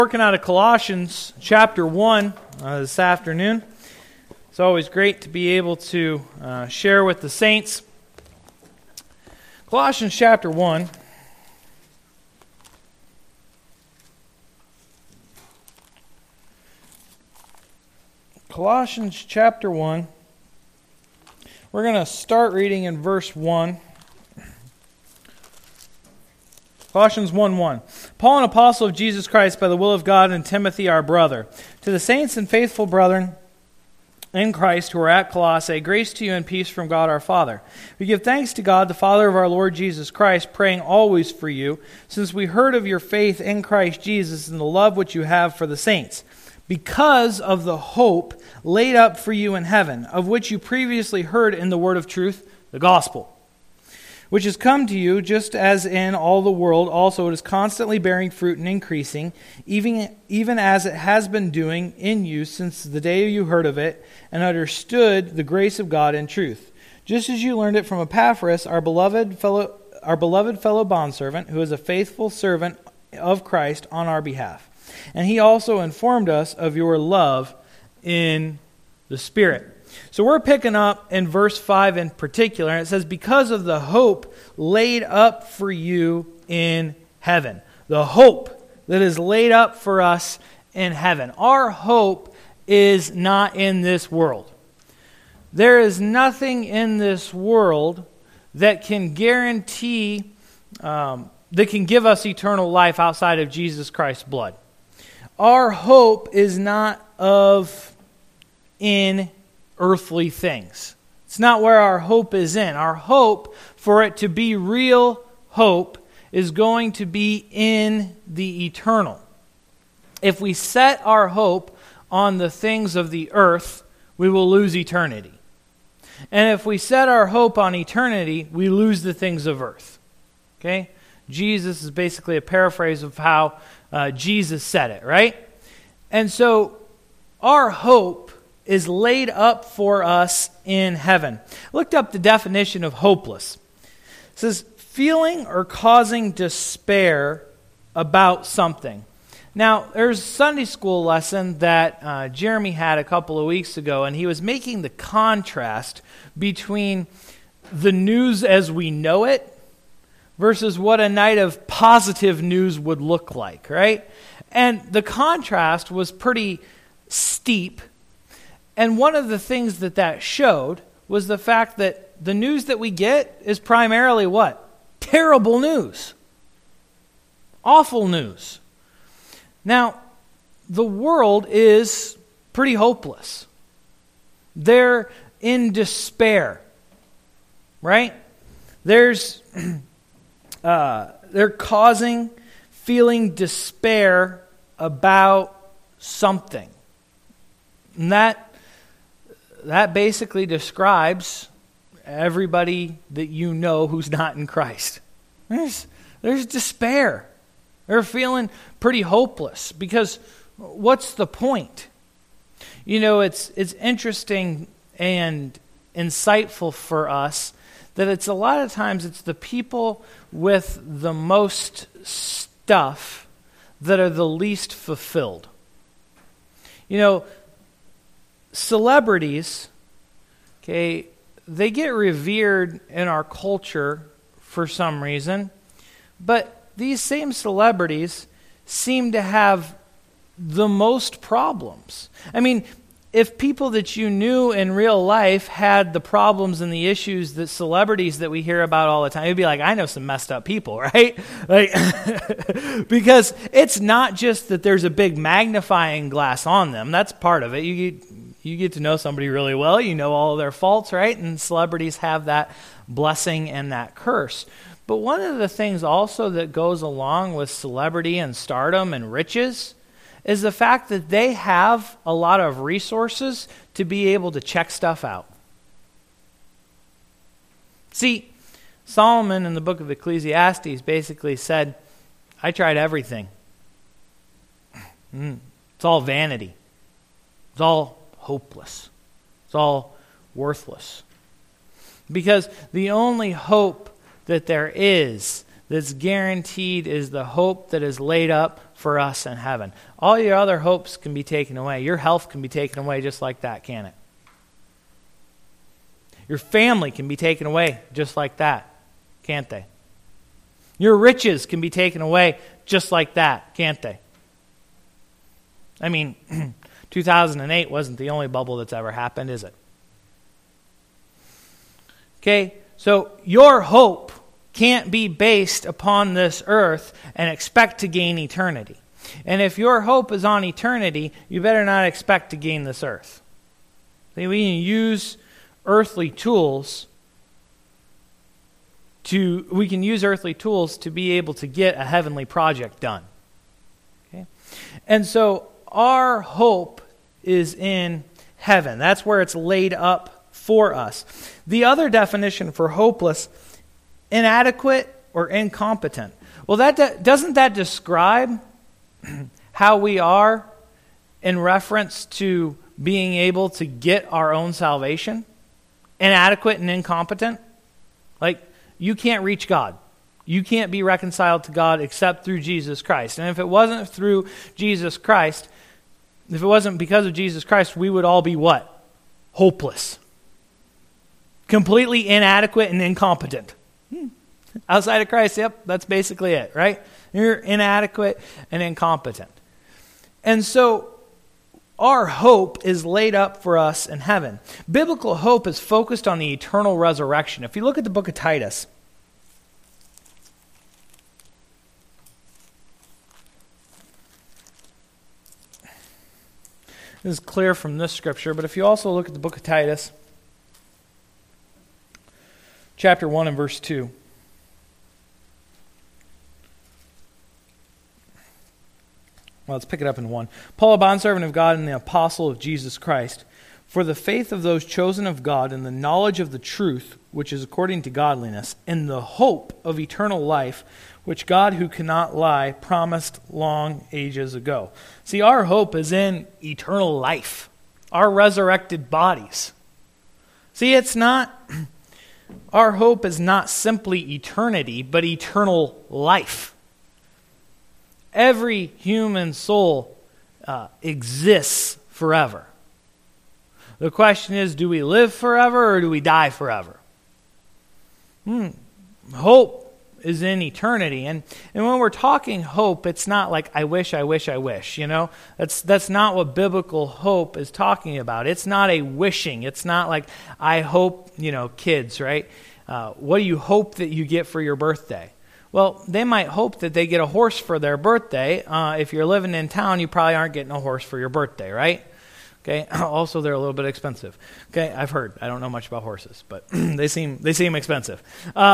Working out of Colossians chapter 1 this afternoon. It's always great to be able to share with the saints. Colossians chapter 1. Colossians chapter 1. We're going to start reading in verse 1. Colossians 1:1. Paul, an apostle of Jesus Christ by the will of God, and Timothy, our brother. To the saints and faithful brethren in Christ who are at Colossae, grace to you and peace from God our Father. We give thanks to God, the Father of our Lord Jesus Christ, praying always for you, since we heard of your faith in Christ Jesus and the love which you have for the saints, because of the hope laid up for you in heaven, of which you previously heard in the word of truth, the gospel, which has come to you, just as in all the world also it is constantly bearing fruit and increasing, even as it has been doing in you since the day you heard of it and understood the grace of God in truth. Just as you learned it from Epaphras, our beloved fellow bondservant, who is a faithful servant of Christ on our behalf. And he also informed us of your love in the Spirit. So we're picking up in verse 5 in particular, and it says, because of the hope laid up for you in heaven. The hope that is laid up for us in heaven. Our hope is not in this world. There is nothing in this world that can guarantee, that can give us eternal life outside of Jesus Christ's blood. Our hope is not in earthly things. It's not where our hope is in. Our hope, for it to be real hope, is going to be in the eternal. If we set our hope on the things of the earth, we will lose eternity. And if we set our hope on eternity, we lose the things of earth. Okay? Jesus is basically a paraphrase of how Jesus said it, right? And so our hope is laid up for us in heaven. I looked up the definition of hopeless. It says, feeling or causing despair about something. Now, there's a Sunday school lesson that Jeremy had a couple of weeks ago, and he was making the contrast between the news as we know it versus what a night of positive news would look like, right? And the contrast was pretty steep. And one of the things that showed was the fact that the news that we get is primarily what? Terrible news. Awful news. Now, the world is pretty hopeless. They're in despair, right? They're feeling despair about something. And that basically describes everybody that you know who's not in Christ. There's despair. They're feeling pretty hopeless because what's the point? You know, it's interesting and insightful for us that it's a lot of times it's the people with the most stuff that are the least fulfilled. You know, celebrities, okay, they get revered in our culture for some reason, but these same celebrities seem to have the most problems. I mean, if people that you knew in real life had the problems and the issues that celebrities that we hear about all the time, you'd be like, I know some messed up people, right? Like, because it's not just that there's a big magnifying glass on them. That's part of it. You get to know somebody really well. You know all of their faults, right? And celebrities have that blessing and that curse. But one of the things also that goes along with celebrity and stardom and riches is the fact that they have a lot of resources to be able to check stuff out. See, Solomon in the book of Ecclesiastes basically said, I tried everything. It's all vanity. It's all hopeless. It's all worthless. Because the only hope that there is that's guaranteed is the hope that is laid up for us in heaven. All your other hopes can be taken away. Your health can be taken away just like that, can't it? Your family can be taken away just like that, can't they? Your riches can be taken away just like that, can't they? I mean, 2008 wasn't the only bubble that's ever happened, is it? Okay, so your hope can't be based upon this earth and expect to gain eternity. And if your hope is on eternity, you better not expect to gain this earth. See, we can use earthly tools to be able to get a heavenly project done. Okay? And so our hope is in heaven. That's where it's laid up for us. The other definition for hopeless, inadequate or incompetent. Well, doesn't that describe how we are in reference to being able to get our own salvation? Inadequate and incompetent? Like, you can't reach God. You can't be reconciled to God except through Jesus Christ. And if it wasn't through Jesus Christ, if it wasn't because of Jesus Christ, we would all be what? Hopeless. Completely inadequate and incompetent. Outside of Christ, yep, that's basically it, right? You're inadequate and incompetent. And so our hope is laid up for us in heaven. Biblical hope is focused on the eternal resurrection. If you look at the book of Titus, this is clear from this scripture, but if you also look at the book of Titus, chapter 1 and verse 2. Well, let's pick it up in 1. Paul, a bondservant of God and the apostle of Jesus Christ, for the faith of those chosen of God and the knowledge of the truth, which is according to godliness, and the hope of eternal life, which God, who cannot lie, promised long ages ago. See, our hope is in eternal life, our resurrected bodies. See, our hope is not simply eternity, but eternal life. Every human soul exists forever. The question is, do we live forever or do we die forever? Hope is in eternity. And when we're talking hope, it's not like I wish, you know? That's not what biblical hope is talking about. It's not a wishing. It's not like I hope, kids, right? What do you hope that you get for your birthday? Well, they might hope that they get a horse for their birthday. If you're living in town, you probably aren't getting a horse for your birthday, right? Okay. Also, they're a little bit expensive. Okay, I've heard. I don't know much about horses, but they seem expensive.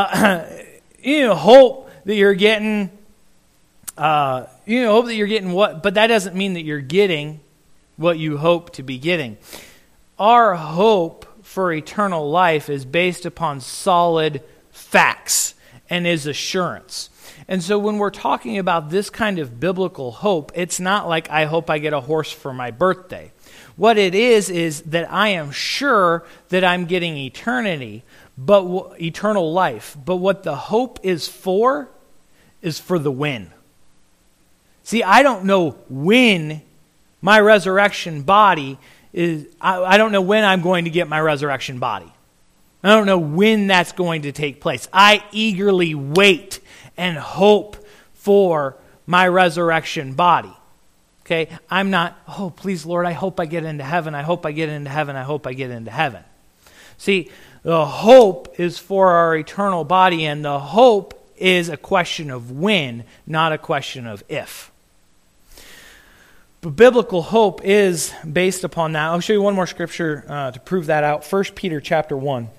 Hope that you're getting. Hope that you're getting what, but that doesn't mean that you're getting what you hope to be getting. Our hope for eternal life is based upon solid facts and is assurance. And so when we're talking about this kind of biblical hope, it's not like I hope I get a horse for my birthday. What it is that I am sure that I'm getting eternity, but eternal life. But what the hope is for the win. See, I don't know when my resurrection body is, I don't know when I'm going to get my resurrection body. I don't know when that's going to take place. I eagerly wait and hope for my resurrection body. Okay? I'm not, oh, please, Lord, I hope I get into heaven. I hope I get into heaven. I hope I get into heaven. See, the hope is for our eternal body, and the hope is a question of when, not a question of if. But biblical hope is based upon that. I'll show you one more scripture to prove that out. 1 Peter chapter 1.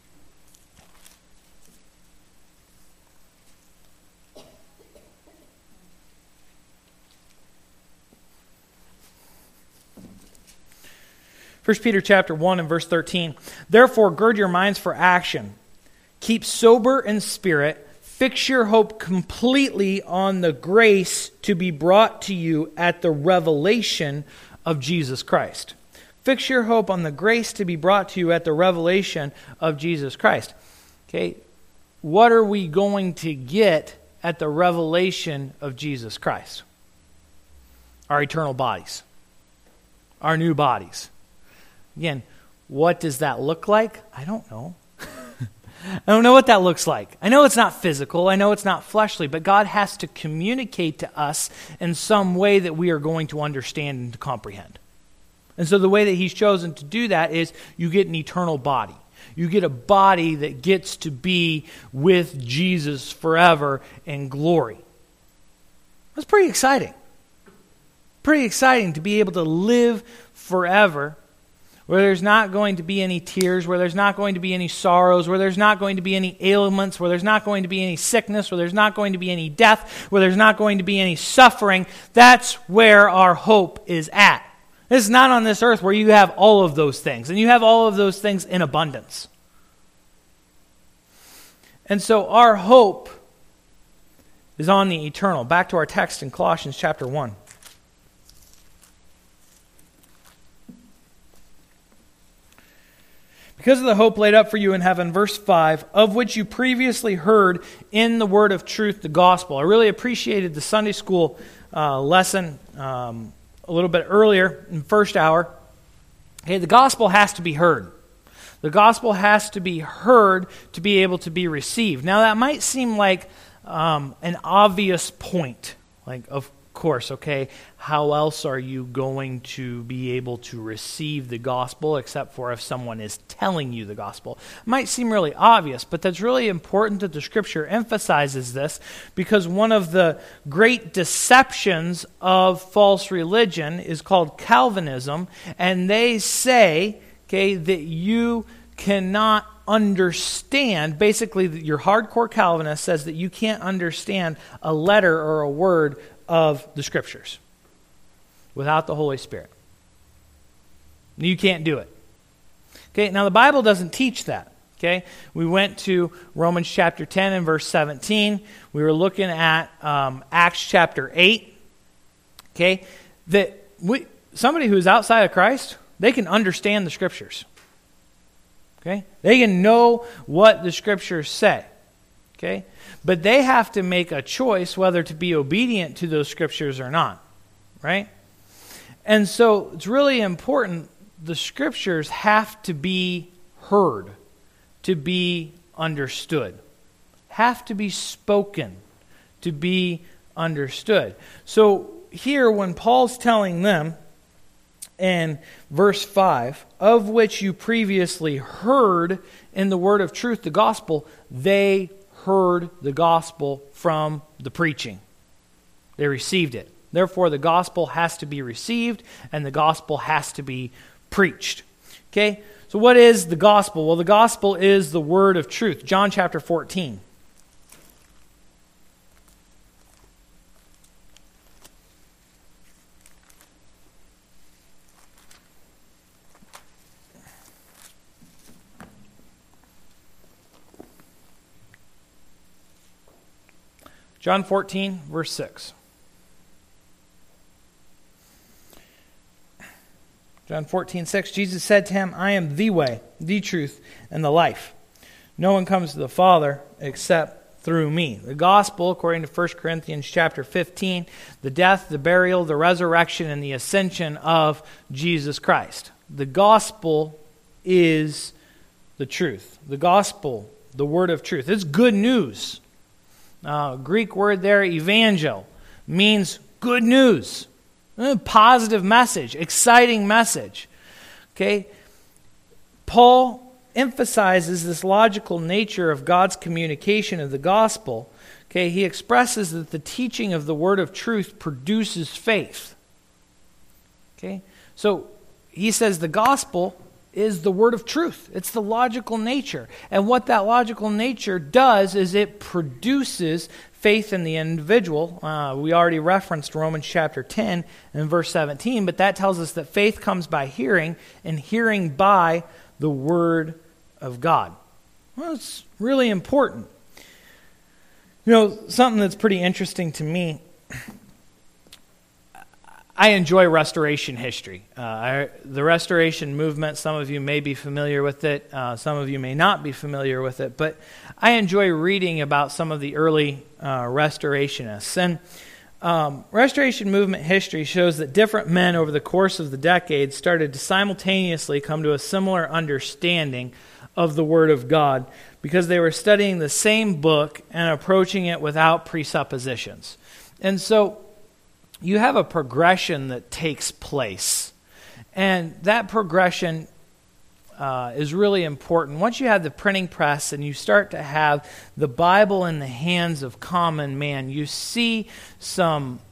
First Peter chapter 1 and verse 13. Therefore, gird your minds for action. Keep sober in spirit. Fix your hope completely on the grace to be brought to you at the revelation of Jesus Christ. Fix your hope on the grace to be brought to you at the revelation of Jesus Christ. Okay, what are we going to get at the revelation of Jesus Christ. Our eternal bodies. Our new bodies. Again, what does that look like? I don't know. I don't know what that looks like. I know it's not physical. I know it's not fleshly, but God has to communicate to us in some way that we are going to understand and to comprehend. And so the way that he's chosen to do that is you get an eternal body. You get a body that gets to be with Jesus forever in glory. That's pretty exciting. Pretty exciting to be able to live forever where there's not going to be any tears, where there's not going to be any sorrows, where there's not going to be any ailments, where there's not going to be any sickness, where there's not going to be any death, where there's not going to be any suffering. That's where our hope is at. This is not on this earth where you have all of those things, and you have all of those things in abundance. And so our hope is on the eternal. Back to our text in Colossians chapter 1. Because of the hope laid up for you in heaven, verse 5, of which you previously heard in the word of truth, the gospel. I really appreciated the Sunday school lesson a little bit earlier in the first hour. Okay, the gospel has to be heard. The gospel has to be heard to be able to be received. Now that might seem like an obvious point. Like, of course, okay, how else are you going to be able to receive the gospel except for if someone is telling you the gospel? It might seem really obvious, but that's really important that the Scripture emphasizes this, because one of the great deceptions of false religion is called Calvinism, and they say, okay, that you cannot understand, basically your hardcore Calvinist says that you can't understand a letter or a word of the Scriptures without the Holy Spirit. You can't do it. Okay, now the Bible doesn't teach that. Okay, we went to Romans chapter 10 and verse 17. We were looking at Acts chapter 8. Okay, somebody who is outside of Christ, they can understand the Scriptures. Okay, they can know what the Scriptures say. Okay, but they have to make a choice whether to be obedient to those Scriptures or not, right? And so it's really important. The Scriptures have to be heard, to be understood, have to be spoken, to be understood. So here, when Paul's telling them in verse 5, of which you previously heard in the word of truth, the gospel, they heard the gospel from the preaching. They received it. Therefore, the gospel has to be received and the gospel has to be preached. Okay? So what is the gospel? Well, the gospel is the word of truth. John chapter 14. John 14, verse 6. John 14, 6. Jesus said to him, I am the way, the truth, and the life. No one comes to the Father except through me. The gospel, according to 1 Corinthians chapter 15, the death, the burial, the resurrection, and the ascension of Jesus Christ. The gospel is the truth. The gospel, the word of truth. It's good news. Greek word there, evangel, means good news. Positive message, exciting message. Okay? Paul emphasizes this logical nature of God's communication of the gospel. Okay? He expresses that the teaching of the word of truth produces faith. Okay? So he says the gospel is the word of truth. It's the logical nature. And what that logical nature does is it produces faith in the individual. We already referenced Romans chapter 10 and verse 17, but that tells us that faith comes by hearing, and hearing by the word of God. Well, it's really important. You know, something that's pretty interesting to me, I enjoy restoration history. The restoration movement, some of you may be familiar with it, some of you may not be familiar with it, but I enjoy reading about some of the early restorationists. And restoration movement history shows that different men over the course of the decades started to simultaneously come to a similar understanding of the Word of God because they were studying the same book and approaching it without presuppositions. And so you have a progression that takes place. And that progression is really important. Once you have the printing press and you start to have the Bible in the hands of common man, you see some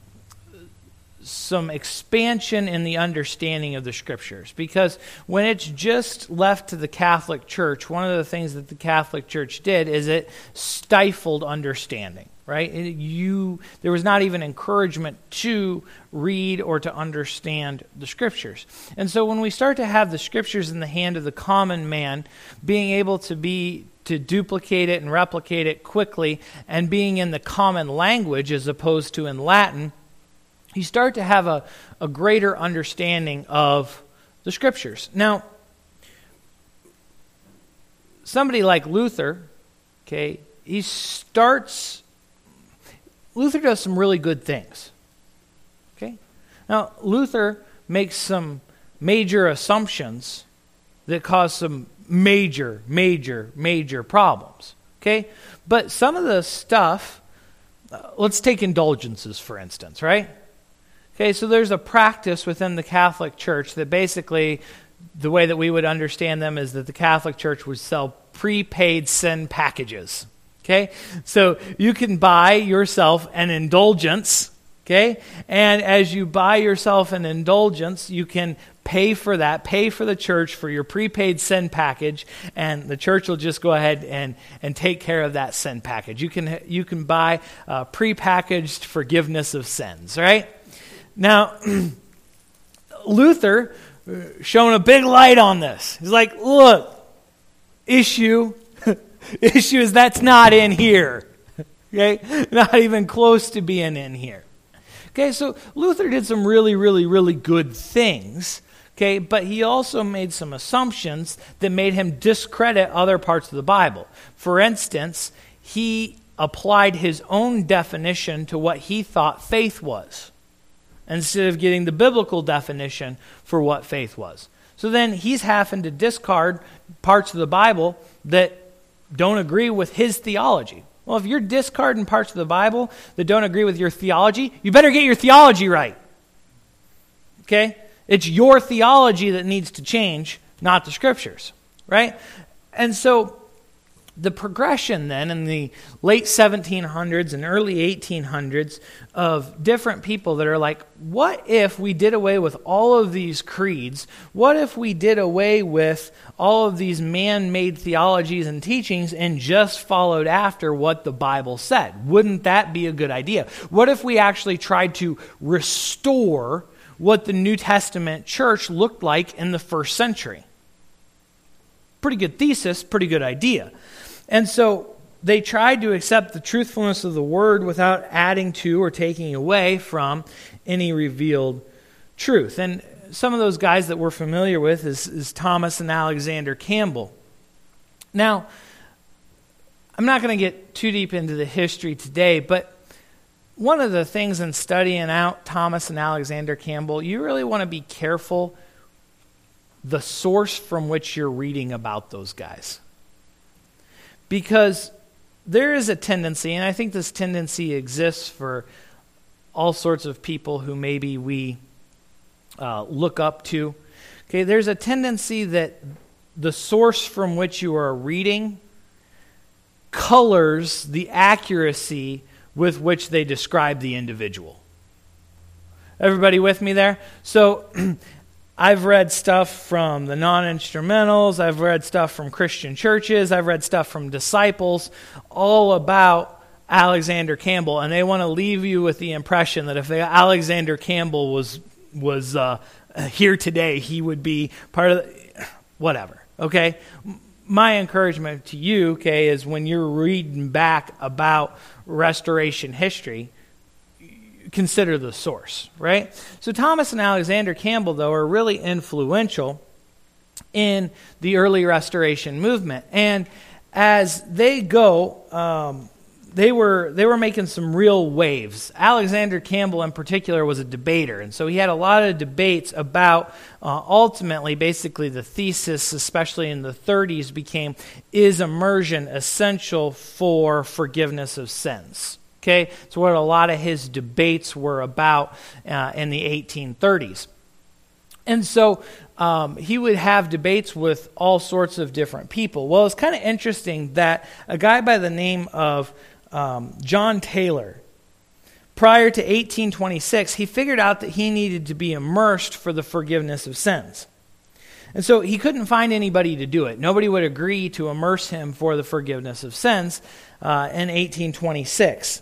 expansion in the understanding of the Scriptures. Because when it's just left to the Catholic Church, one of the things that the Catholic Church did is it stifled understanding. Right? There was not even encouragement to read or to understand the Scriptures. And so when we start to have the Scriptures in the hand of the common man, being able to duplicate it and replicate it quickly, and being in the common language as opposed to in Latin, you start to have a greater understanding of the Scriptures. Now, somebody like Luther, okay, Luther does some really good things. Okay? Now, Luther makes some major assumptions that cause some major problems. Okay? But some of the stuff, let's take indulgences, for instance, right? Okay, so there's a practice within the Catholic Church that basically, the way that we would understand them is that the Catholic Church would sell prepaid sin packages. Okay, so you can buy yourself an indulgence, okay? And as you buy yourself an indulgence, you can pay for the church for your prepaid sin package, and the church will just go ahead and take care of that sin package. You can buy prepackaged forgiveness of sins, right? Now, Luther shone a big light on this. He's like, look, issue is that's not in here. Okay? Not even close to being in here. Okay, so Luther did some really good things. Okay, but he also made some assumptions that made him discredit other parts of the Bible. For instance, he applied his own definition to what he thought faith was, instead of getting the biblical definition for what faith was. So then he's having to discard parts of the Bible that don't agree with his theology. Well, if you're discarding parts of the Bible that don't agree with your theology, you better get your theology right. Okay? It's your theology that needs to change, not the Scriptures. Right? And so the progression then in the late 1700s and early 1800s of different people that are like, what if we did away with all of these creeds? What if we did away with all of these man-made theologies and teachings and just followed after what the Bible said? Wouldn't that be a good idea? What if we actually tried to restore what the New Testament church looked like in the first century? Pretty good thesis, pretty good idea. And so they tried to accept the truthfulness of the Word without adding to or taking away from any revealed truth. And some of those guys that we're familiar with is Thomas and Alexander Campbell. Now, I'm not going to get too deep into the history today, but one of the things in studying out Thomas and Alexander Campbell, you really want to be careful the source from which you're reading about those guys. Because there is a tendency, and I think this tendency exists for all sorts of people who maybe we look up to. Okay, there's a tendency that the source from which you are reading colors the accuracy with which they describe the individual. Everybody with me there? So I've read stuff from the non-instrumentals, I've read stuff from Christian churches, I've read stuff from disciples, all about Alexander Campbell, and they want to leave you with the impression that if Alexander Campbell was here today, he would be part of whatever, okay? My encouragement to you, okay, is when you're reading back about restoration history, consider the source, right? So Thomas and Alexander Campbell, though, are really influential in the early Restoration movement. And as they go, they were making some real waves. Alexander Campbell in particular was a debater, and so he had a lot of debates about ultimately, basically the thesis, especially in the 30s, became, is immersion essential for forgiveness of sins? Okay, so what a lot of his debates were about in the 1830s. And so he would have debates with all sorts of different people. Well, it's kind of interesting that a guy by the name of John Taylor, prior to 1826, he figured out that he needed to be immersed for the forgiveness of sins. And so he couldn't find anybody to do it. Nobody would agree to immerse him for the forgiveness of sins in 1826.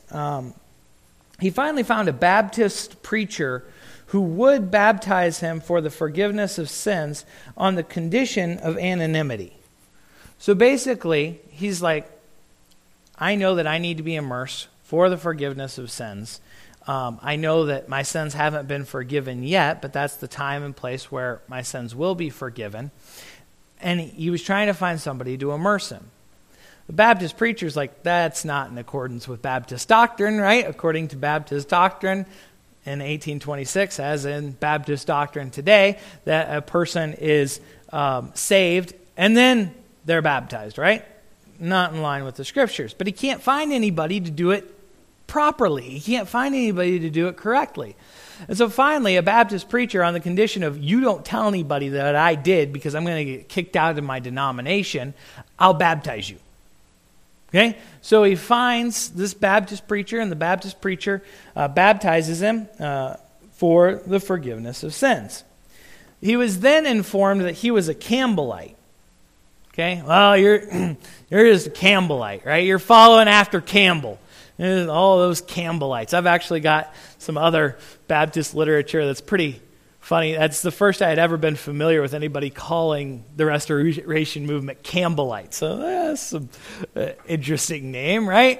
He finally found a Baptist preacher who would baptize him for the forgiveness of sins on the condition of anonymity. So basically, he's like, I know that I need to be immersed for the forgiveness of sins. I know that my sins haven't been forgiven yet, but that's the time and place where my sins will be forgiven. And he was trying to find somebody to immerse him. The Baptist preacher's like, that's not in accordance with Baptist doctrine, right? According to Baptist doctrine in 1826, as in Baptist doctrine today, that a person is saved and then they're baptized, right? Not in line with the Scriptures. But he can't find anybody to do it properly. He can't find anybody to do it correctly. And so finally, a Baptist preacher, on the condition of, you don't tell anybody that I did because I'm going to get kicked out of my denomination, I'll baptize you. Okay? So he finds this Baptist preacher, and the Baptist preacher baptizes him for the forgiveness of sins. He was then informed that he was a Campbellite. Okay? Well, you're just a Campbellite, right? You're following after Campbell. All those Campbellites. I've actually got some other Baptist literature that's pretty funny. That's the first I had ever been familiar with anybody calling the Restoration movement Campbellite. So that's an interesting name, right?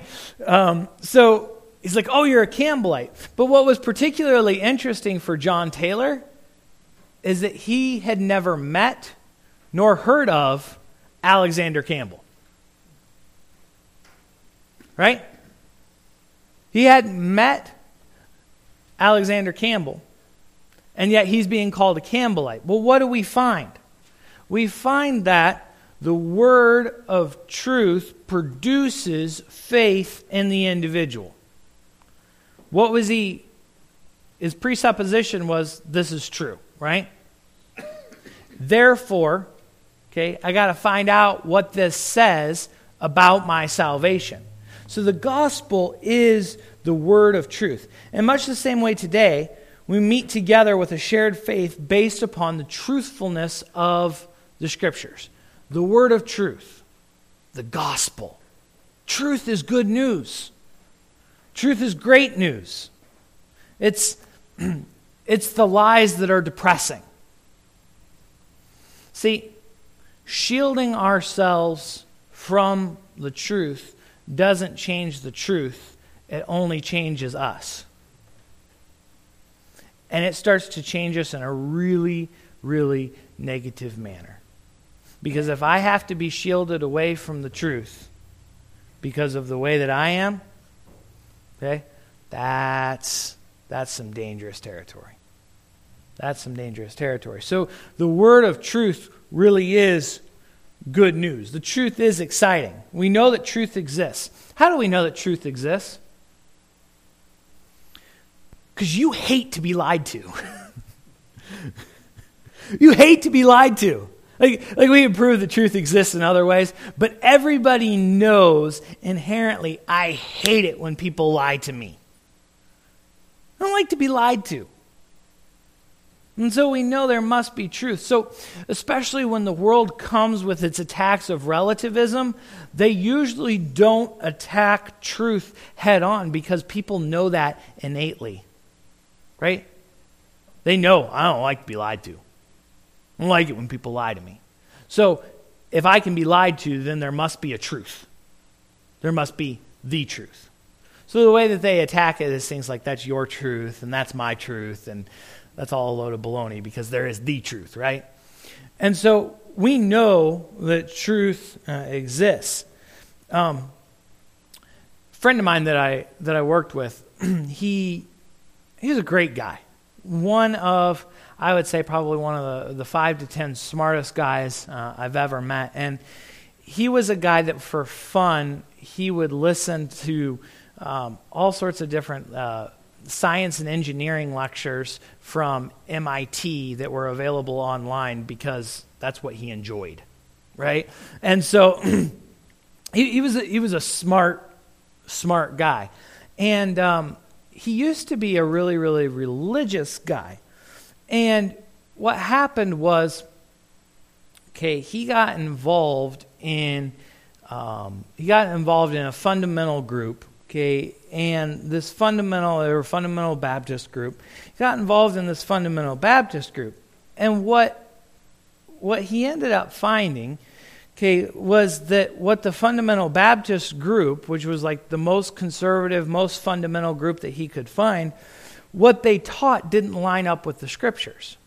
So he's like, oh, you're a Campbellite. But what was particularly interesting for John Taylor is that he had never met nor heard of Alexander Campbell. Right? He hadn't met Alexander Campbell, and yet he's being called a Campbellite. Well, what do we find? We find that the word of truth produces faith in the individual. What was his presupposition was, this is true, right? Therefore, okay, I got to find out what this says about my salvation. So the gospel is the word of truth. In much the same way today, we meet together with a shared faith based upon the truthfulness of the Scriptures. The word of truth, the gospel. Truth is good news. Truth is great news. It's the lies that are depressing. See, shielding ourselves from the truth doesn't change the truth. It only changes us. And it starts to change us in a really, really negative manner. Because if I have to be shielded away from the truth because of the way that I am, okay, that's some dangerous territory. That's some dangerous territory. So the word of truth really is good news. The truth is exciting. We know that truth exists. How do we know that truth exists? Because you hate to be lied to. You hate to be lied to. Like we can prove that truth exists in other ways, but everybody knows inherently, I hate it when people lie to me. I don't like to be lied to. And so we know there must be truth. So especially when the world comes with its attacks of relativism, they usually don't attack truth head on because people know that innately. Right? They know I don't like to be lied to. I don't like it when people lie to me. So if I can be lied to, then there must be a truth. There must be the truth. So the way that they attack it is things like, that's your truth, and that's my truth, and that's all a load of baloney, because there is the truth, right? And so we know that truth exists. A friend of mine that I worked with, he was a great guy. One of, I would say, probably one of the 5 to 10 smartest guys I've ever met. And he was a guy that for fun, he would listen to all sorts of different science and engineering lectures from MIT that were available online because that's what he enjoyed, right? And so he was a smart guy. And he used to be a really, really religious guy. And what happened was, he got involved in a fundamental group, and this fundamental Baptist group. He got involved in this fundamental Baptist group, and what he ended up finding, was that what the fundamental Baptist group, which was like the most conservative, most fundamental group that he could find, what they taught didn't line up with the Scriptures.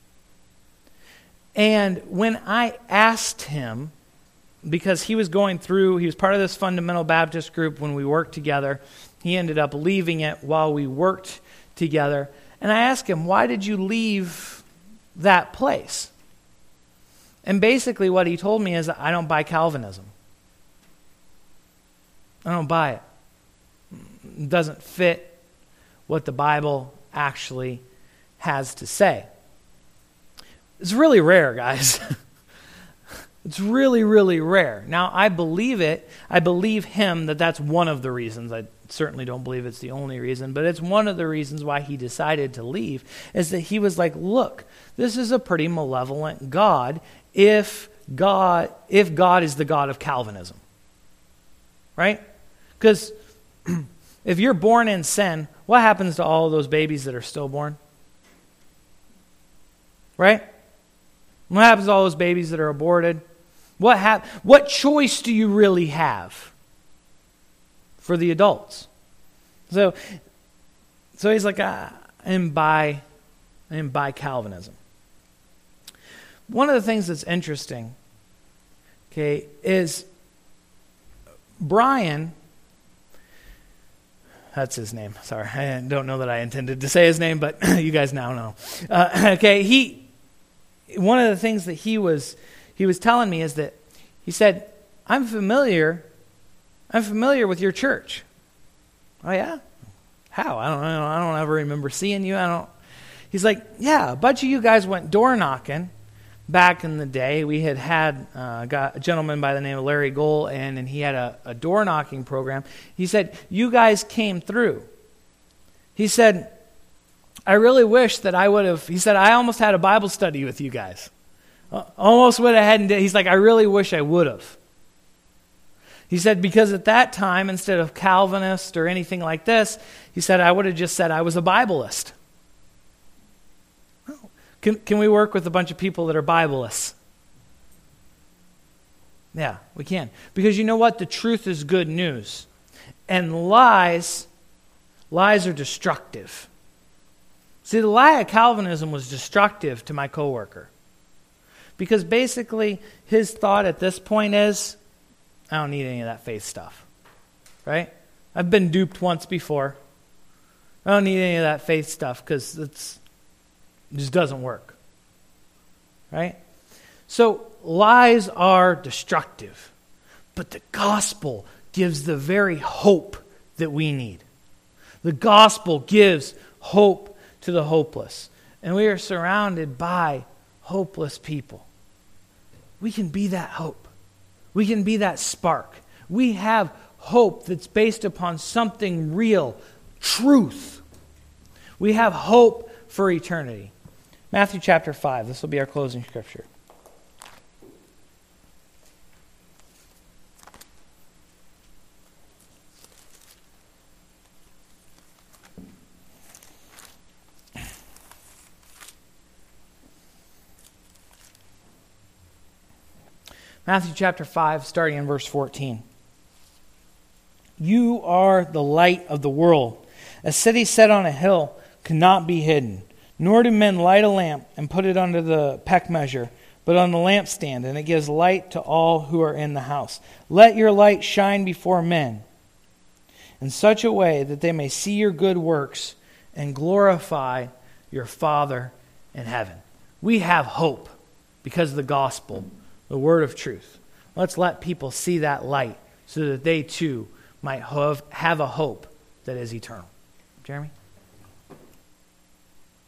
And when I asked him, because he was part of this fundamental Baptist group when we worked together. He ended up leaving it while we worked together. And I asked him, why did you leave that place? And basically what he told me is, I don't buy Calvinism. I don't buy it. It doesn't fit what the Bible actually has to say. It's really rare, guys. It's really, really rare. Now, I believe it. I believe him that that's one of the reasons. I certainly don't believe it's the only reason, but it's one of the reasons why he decided to leave, is that he was like, look, this is a pretty malevolent God if God is the God of Calvinism. Right? Because if you're born in sin, what happens to all of those babies that are stillborn? Right? What happens to all those babies that are aborted? What choice do you really have for the adults? So he's like, I am by Calvinism. One of the things that's interesting, is Brian, that's his name, sorry, I don't know that I intended to say his name, but you guys now know. One of the things that he was telling me is that he said, I'm familiar with your church. Oh yeah? How? I don't know. I don't ever remember seeing you. He's like, yeah, a bunch of you guys went door knocking back in the day. We had a gentleman by the name of Larry Gohl, and he had a door knocking program. He said, you guys came through. He said, I really wish that I would have, he said, I almost had a Bible study with you guys. Almost went ahead and did. He's like, I really wish I would have. He said, because at that time, instead of Calvinist or anything like this, he said, I would have just said I was a Bibleist. Can we work with a bunch of people that are Biblists? Yeah, we can. Because you know what? The truth is good news. And lies are destructive. See, the lie of Calvinism was destructive to my coworker. Because basically, his thought at this point is, I don't need any of that faith stuff. Right? I've been duped once before. I don't need any of that faith stuff because it just doesn't work. Right? So, lies are destructive. But the gospel gives the very hope that we need. The gospel gives hope to the hopeless. And we are surrounded by hopeless people. We can be that hope. We can be that spark. We have hope that's based upon something real, truth. We have hope for eternity. Matthew chapter 5, this will be our closing scripture. Matthew chapter 5, starting in verse 14. You are the light of the world. A city set on a hill cannot be hidden. Nor do men light a lamp and put it under the peck measure, but on the lampstand, and it gives light to all who are in the house. Let your light shine before men in such a way that they may see your good works and glorify your Father in heaven. We have hope because of the gospel, the word of truth. Let's let people see that light so that they too might have a hope that is eternal. Jeremy?